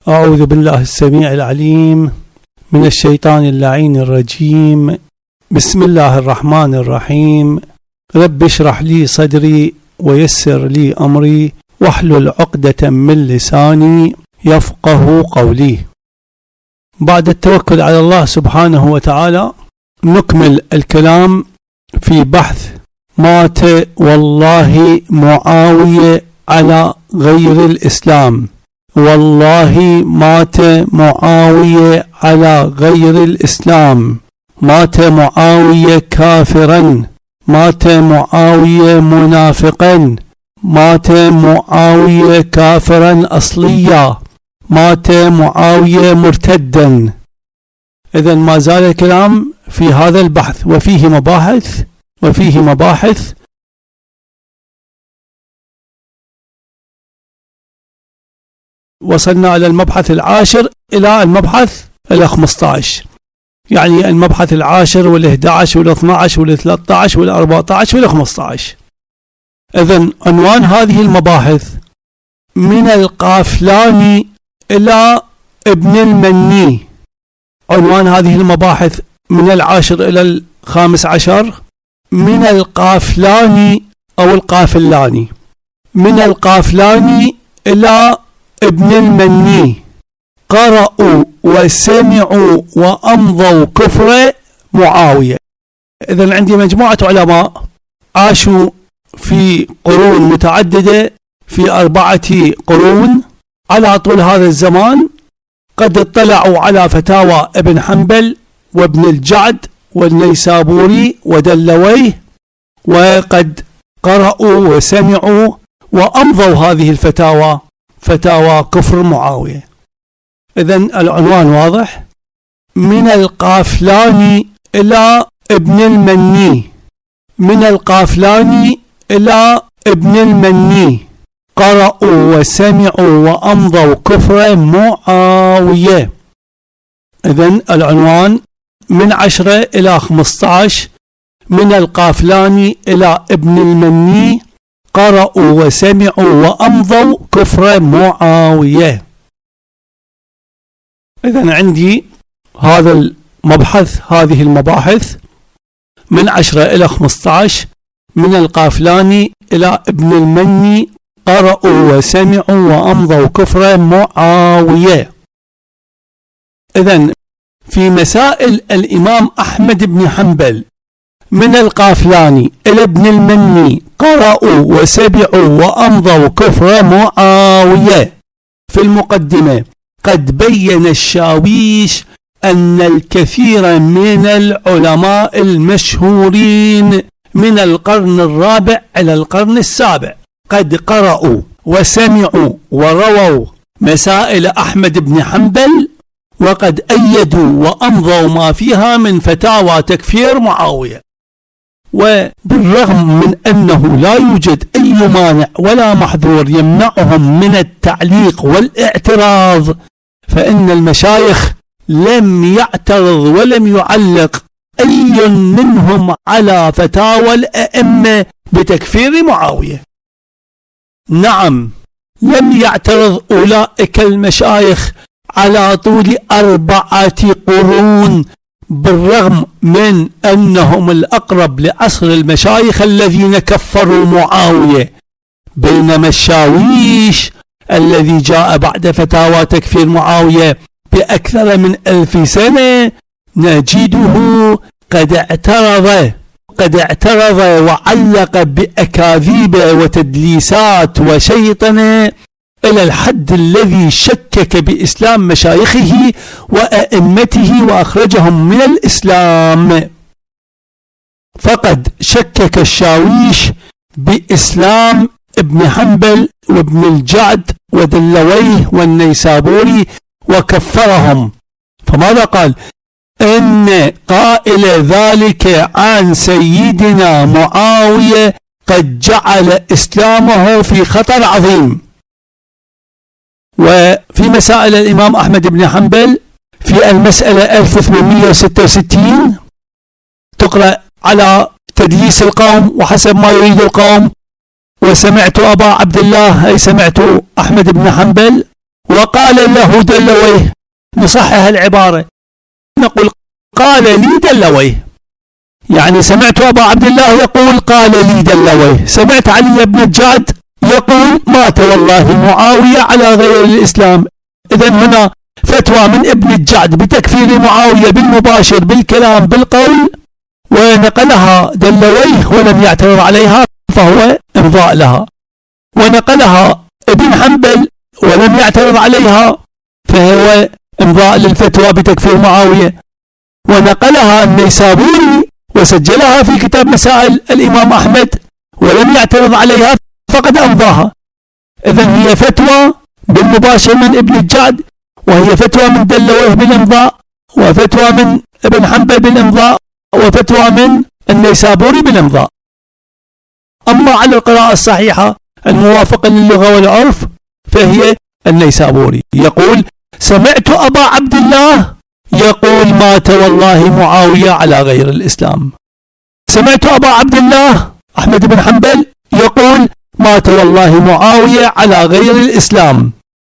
أعوذ بالله السميع العليم من الشيطان اللعين الرجيم. بسم الله الرحمن الرحيم. رب اشرح لي صدري ويسر لي أمري واحلل عقدة من لساني يفقه قولي. بعد التوكل على الله سبحانه وتعالى نكمل الكلام في بحث مات والله معاوية على غير الإسلام. والله مات معاوية على غير الإسلام، مات معاوية كافرا، مات معاوية منافقا، مات معاوية كافرا أصليا، مات معاوية مرتدا. إذن ما زال الكلام في هذا البحث وفيه مباحث وصلنا إلى المبحث العاشر إلى المبحث 15، يعني المبحث العاشر وال11 وال12 وال13 وال14 وال15. إذن عنوان هذه المباحث من القافلاني إلى ابن المني. عنوان هذه المباحث من العاشر إلى ال15 من القافلاني أو القافلاني، من القافلاني إلى ابن المني قرأوا وسمعوا وأمضوا كفر معاوية. إذن عندي مجموعة علماء عاشوا في قرون متعددة، في 4 قرون على طول هذا الزمان، قد اطلعوا على فتاوى ابن حنبل وابن الجعد والنيسابوري ودلويه، وقد قرأوا وسمعوا وأمضوا هذه الفتاوى، فتاوى كفر معاوية. إذن العنوان واضح، من القافلاني إلى ابن المني، من القافلاني إلى ابن المني قرأوا وسمعوا وأمضوا كفر معاوية. إذن العنوان من 10 إلى 15 من القافلاني إلى ابن المني قرأوا وسمعوا وأمضوا كفر معاوية. إذن عندي هذا المبحث، هذه المباحث من 10 إلى 15 من القافلاني إلى ابن المني قرأوا وسمعوا وأمضوا كفر معاوية. إذن في مسائل الإمام أحمد بن حنبل من القافلاني إلى ابن المني قرأوا وسمعوا وأمضوا كفر معاوية. في المقدمة قد بين الشاويش أن الكثير من العلماء المشهورين من القرن الرابع إلى القرن السابع قد قرأوا وسمعوا ورووا مسائل أحمد بن حنبل، وقد أيدوا وأمضوا ما فيها من فتاوى تكفير معاوية. وبالرغم من أنه لا يوجد أي مانع ولا محظور يمنعهم من التعليق والاعتراض، فإن المشايخ لم يعترض ولم يعلق أي منهم على فتاوى الأئمة بتكفير معاوية. نعم، لم يعترض أولئك المشايخ على طول 4 قرون، بالرغم من أنهم الأقرب لعصر المشايخ الذين كفروا معاوية. بينما الشاويش الذي جاء بعد فتاوى تكفير معاوية بأكثر من 1000 سنة نجده قد اعترض وعلق بأكاذيب وتدليسات وشيطنة إلى الحد الذي شكك بإسلام مشايخه وأئمته وأخرجهم من الإسلام. فقد شكك الشاويش بإسلام ابن حنبل وابن الجعد ودلويه والنيسابوري وكفرهم. فماذا قال؟ إن قائل ذلك عن سيدنا معاوية قد جعل إسلامه في خطر عظيم. وفي مسائل الإمام أحمد بن حنبل في المسألة 1866 تقرأ على تدليس القوم وحسب ما يريد القوم، وسمعت أبا عبد الله أي سمعت أحمد بن حنبل وقال له دلويه، نصحح العبارة نقول قال لي دلويه، يعني سمعت أبا عبد الله يقول قال لي دلويه، سمعت علي بن الجعد يقول مات والله معاوية على غير الإسلام. إذن هنا فتوى من ابن الجعد بتكفير معاوية بالمباشر بالكلام بالقول، ونقلها دلويه ولم يعترض عليها فهو إمضاء لها، ونقلها ابن حنبل ولم يعترض عليها فهو إمضاء للفتوى بتكفير معاوية، ونقلها النيسابوري وسجلها في كتاب مسائل الإمام أحمد ولم يعترض عليها فقد أمضاها. إذن هي فتوى بالمباشر من ابن الجعد، وهي فتوى من دلويه بالإمضاء، وفتوى من ابن حنبل بالإمضاء، وفتوى من النيسابوري بالإمضاء. أما على القراءة الصحيحة الموافقة للغة والعرف فهي النيسابوري يقول سمعت أبا عبد الله يقول مات والله معاوية على غير الإسلام. سمعت أبا عبد الله أحمد بن حنبل يقول مات والله معاوية على غير الإسلام.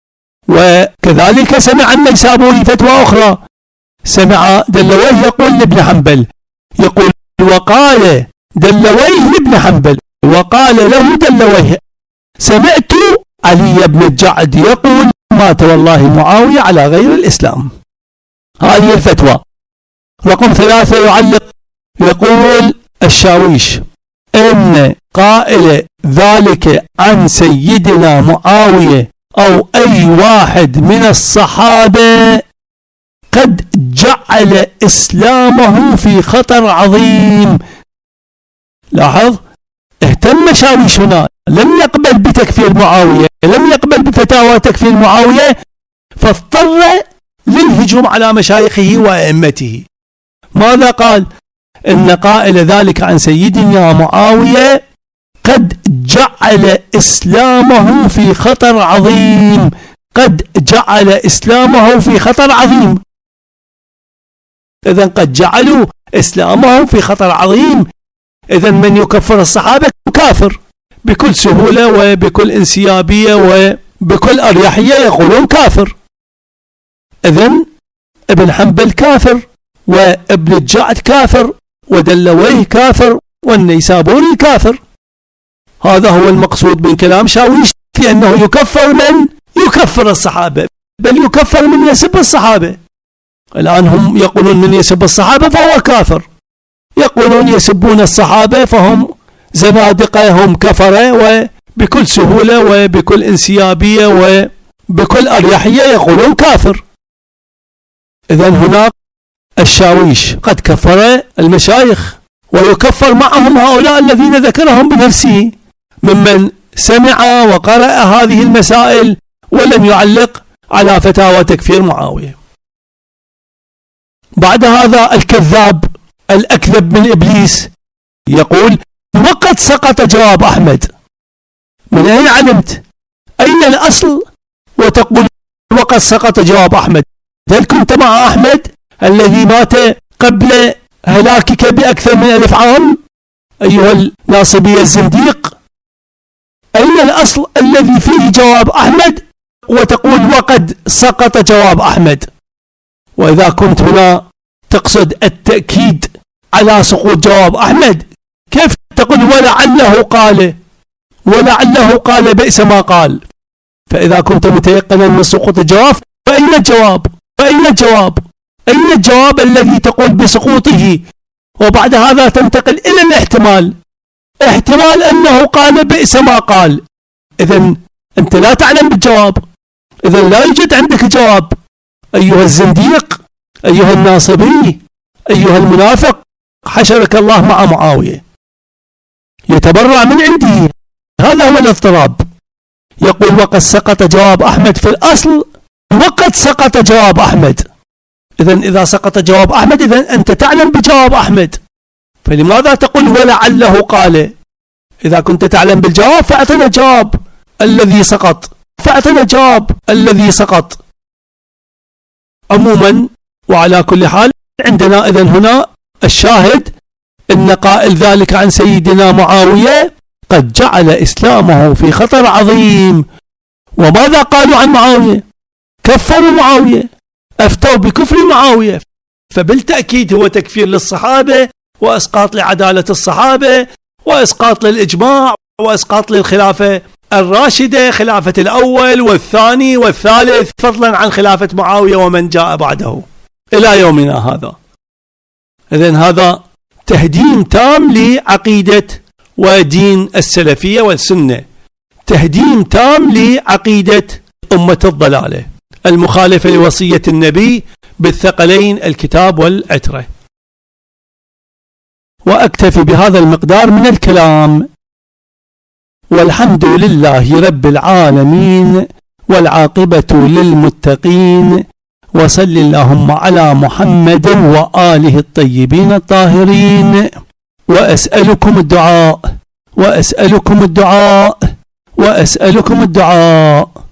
وكذلك سمع النيسابوري فتوى أخرى، سمع دلويه يقول لابن حنبل، يقول وقال دلويه لابن حنبل وقال له دلويه سمعت علي بن الجعد يقول مات والله معاوية على غير الإسلام. هذه الفتوى. رقم 3 يعلق يقول الشاويش إن قائل ذلك عن سيدنا معاوية أو أي واحد من الصحابة قد جعل إسلامه في خطر عظيم. لاحظ اهتم شاويش هنا، لم يقبل بتكفير معاوية، لم يقبل بفتاوى تكفير معاوية، فاضطر للهجوم على مشايخه وأئمته. ماذا قال؟ إن قائل ذلك عن سيدنا معاوية قد جعل إسلامه في خطر عظيم، قد جعل إسلامه في خطر عظيم. إذن قد جعلوا إسلامه في خطر عظيم، إذن من يكفر الصحابة كافر بكل سهولة وبكل انسيابية وبكل أريحية يقولون كافر. إذن ابن حنبل كافر، وابن الجعد كافر، ودلويه كافر، والنيسابوري كافر. هذا هو المقصود من كلام شاويش في أنه يكفر من يكفر الصحابة، بل يكفر من يسب الصحابة. الآن هم يقولون من يسب الصحابة فهو كافر، يقولون يسبون الصحابة فهم زنادقة، هم كفرة، وبكل سهولة وبكل انسيابية وبكل أريحية يقولون كافر. إذن هناك الشاويش قد كفر المشايخ، ويكفر معهم هؤلاء الذين ذكرهم بنفسه ممن سمع وقرأ هذه المسائل ولم يعلق على فتاوى تكفير معاوية. بعد هذا الكذاب الأكذب من إبليس يقول وقد سقط جواب أحمد. من أين علمت؟ أين الأصل وتقول وقد سقط جواب أحمد؟ هل كنت مع أحمد الذي مات قبل هلاكك بأكثر من 1000 عام أيها الناصبي الزنديق؟ أين الأصل الذي فيه جواب أحمد وتقول وقد سقط جواب أحمد؟ وإذا كنت هنا تقصد التأكيد على سقوط جواب أحمد، كيف تقول ولعله قال، ولعله قال بئس ما قال؟ فإذا كنت متيقنا من سقوط الجواب فأين الجواب؟ فأين الجواب؟ أين الجواب الذي تقول بسقوطه وبعد هذا تنتقل إلى الاحتمال، احتمال أنه قال بئس ما قال؟ إذن أنت لا تعلم بالجواب، إذن لا يوجد عندك جواب أيها الزنديق، أيها الناصبي، أيها المنافق، حشرك الله مع معاوية، يتبرع من عنده. هذا هو الاضطراب. يقول وقد سقط جواب أحمد، في الأصل وقد سقط جواب أحمد. إذن إذا سقط جواب أحمد إذن أنت تعلم بجواب أحمد، فلماذا تقول ولعله قال؟ إذا كنت تعلم بالجواب فأعطنا جواب الذي سقط، فأعطنا جواب الذي سقط. عموما وعلى كل حال عندنا إذن هنا الشاهد إن قائل ذلك عن سيدنا معاوية قد جعل إسلامه في خطر عظيم. وماذا قالوا عن معاوية؟ كفروا معاوية، أفتوا بكفر معاوية، فبالتأكيد هو تكفير للصحابة وإسقاط لعدالة الصحابة وإسقاط للإجماع وإسقاط للخلافة الراشدة، خلافة الأول والثاني والثالث، فضلا عن خلافة معاوية ومن جاء بعده إلى يومنا هذا. إذن هذا تهديم تام لعقيدة ودين السلفية والسنة، تهديم تام لعقيدة أمة الضلالة المخالفة لوصية النبي بالثقلين الكتاب والعترة. وأكتفي بهذا المقدار من الكلام، والحمد لله رب العالمين، والعاقبة للمتقين، وصل اللهم على محمد وآله الطيبين الطاهرين. وأسألكم الدعاء وأسألكم الدعاء وأسألكم الدعاء.